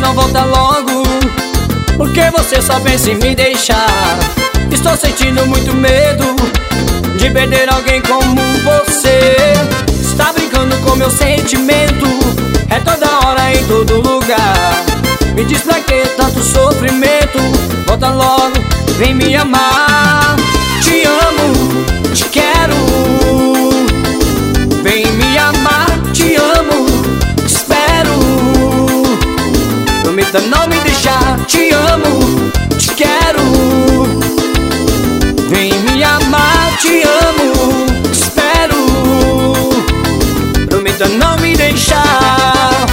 não volta logo? Por que você só pensa em me deixar? Estou sentindo muito medo de perder alguém como você. Está brincando com meu sentimento, é toda hora em todo lugar. Me diz pra que tanto sofrimento? Volta logo, vem me amar. Te amo, te quero. Vem me amar, te amo, te espero. Prometa não me deixar. Te amo, te quero. Vem me amar, te amo, te espero. Prometa não me deixar.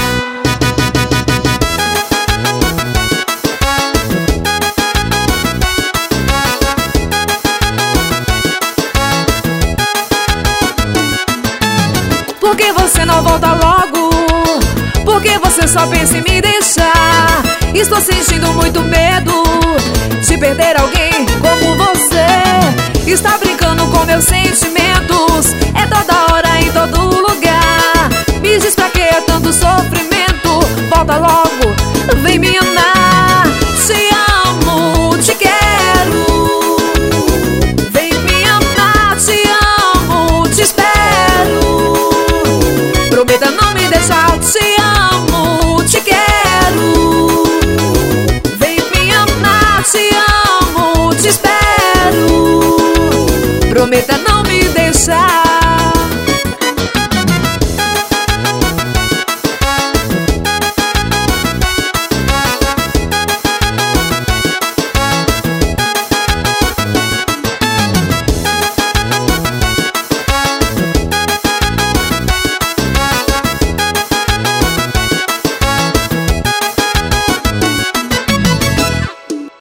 Por que você não volta logo? Por que você só pensa em me deixar? Estou sentindo muito medo de perder alguém como você. Está brincando com meus sentimentos, é toda hora em todo lugar. Me diz pra que é tanto sofrimento? Volta logo, vem me amar. Te amo, te quero. Vem me amar, te amo, te espero. Prometa não me deixar. Te amo, te quero. Vem me amar, te amo, te espero. Prometa não me deixar.